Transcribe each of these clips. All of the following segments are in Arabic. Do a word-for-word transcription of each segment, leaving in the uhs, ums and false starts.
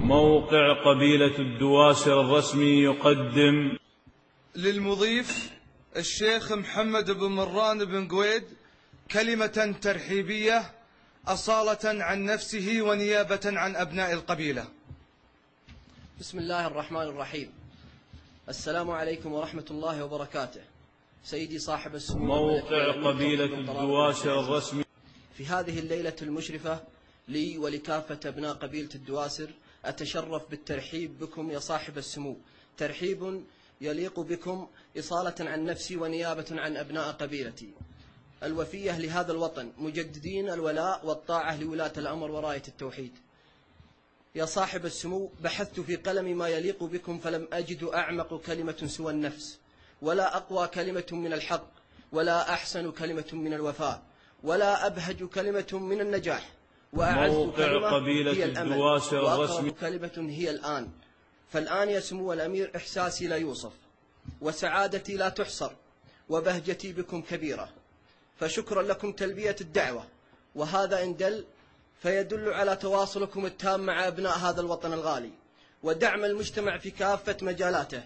موقع قبيلة الدواسر الرسمي يقدم للمضيف الشيخ محمد بن مران بن قويد كلمة ترحيبية أصالة عن نفسه ونيابة عن أبناء القبيلة. بسم الله الرحمن الرحيم. السلام عليكم ورحمة الله وبركاته. سيدي صاحب السمو موقع قبيلة الدواسر الرسمي. في هذه الليلة المشرفة لي ولكافة أبناء قبيلة الدواسر أتشرف بالترحيب بكم يا صاحب السمو، ترحيب يليق بكم إصالة عن نفسي ونيابة عن أبناء قبيلتي الوفية لهذا الوطن، مجددين الولاء والطاعة لولاة الأمر وراية التوحيد. يا صاحب السمو، بحثت في قلمي ما يليق بكم فلم أجد أعمق كلمة سوى النفس، ولا أقوى كلمة من الحق، ولا أحسن كلمة من الوفاء، ولا أبهج كلمة من النجاح، وأعز كلمة هي الأمل، وأقرب كلمة هي الآن. فالآن يا سمو الأمير إحساسي لا يوصف، وسعادتي لا تحصر، وبهجتي بكم كبيرة، فشكرا لكم تلبية الدعوة، وهذا إن دل فيدل على تواصلكم التام مع أبناء هذا الوطن الغالي، ودعم المجتمع في كافة مجالاته،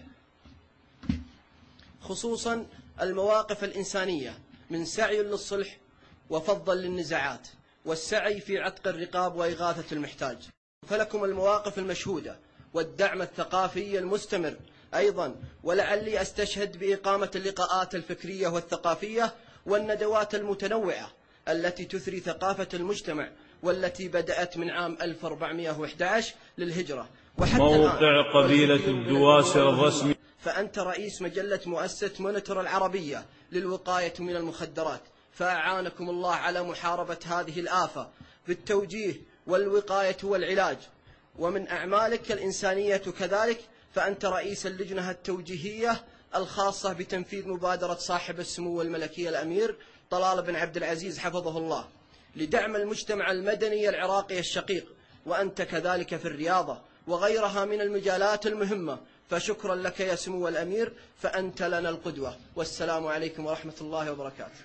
خصوصا المواقف الإنسانية من سعي للصلح وفضا للنزاعات، والسعي في عتق الرقاب وإغاثة المحتاج. فلكم المواقف المشهودة والدعم الثقافي المستمر أيضا، ولعلي أستشهد بإقامة اللقاءات الفكرية والثقافية والندوات المتنوعة التي تثري ثقافة المجتمع، والتي بدأت من عام ألف وأربعمائة وأحد عشر للهجرة وحتى موقع قبيلة الدواسر الرسمي. فأنت رئيس مجلة مؤسسة مونيتور العربية للوقاية من المخدرات، فأعانكم الله على محاربة هذه الآفة بالتوجيه والوقاية والعلاج. ومن أعمالك الإنسانية كذلك، فأنت رئيس اللجنة التوجيهية الخاصة بتنفيذ مبادرة صاحب السمو الملكي الأمير طلال بن عبد العزيز حفظه الله لدعم المجتمع المدني العراقي الشقيق، وأنت كذلك في الرياضة وغيرها من المجالات المهمة. فشكرا لك يا سمو الأمير، فأنت لنا القدوة. والسلام عليكم ورحمة الله وبركاته.